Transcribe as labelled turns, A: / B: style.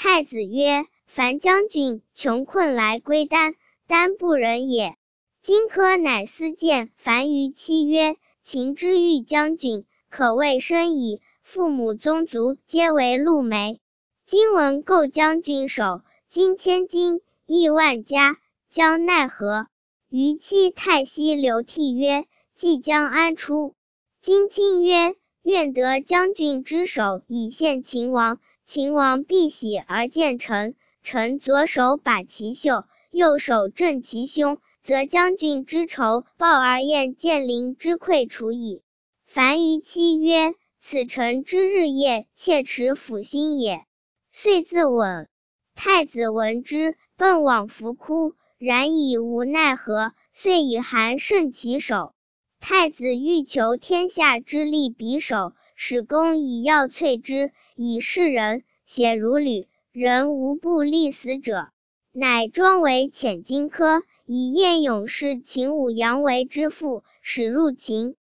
A: 太子曰：樊将军穷困来归丹，丹不仁也。荆轲乃私见樊于期曰：秦之欲将军，可谓深矣，父母宗族皆为陆眉。今闻构将军守，金千金，亿万家，将奈何？于期太息流涕曰：即将安出？荆卿曰：愿得将军之手以献秦王，秦王必喜而见臣。臣左手把其袖，右手正其胸，则将军之仇报而燕建陵之溃除矣。樊于期曰：此臣之日夜切齿抚心也。遂自刎。太子闻之，奔往扶哭，然已无奈何，遂以函胜其手。太子欲求天下之利匕首，使公以药淬之，以示人，血如履，人无不立死者。乃装为遣荆轲，以燕勇士秦舞阳为之父，使入秦。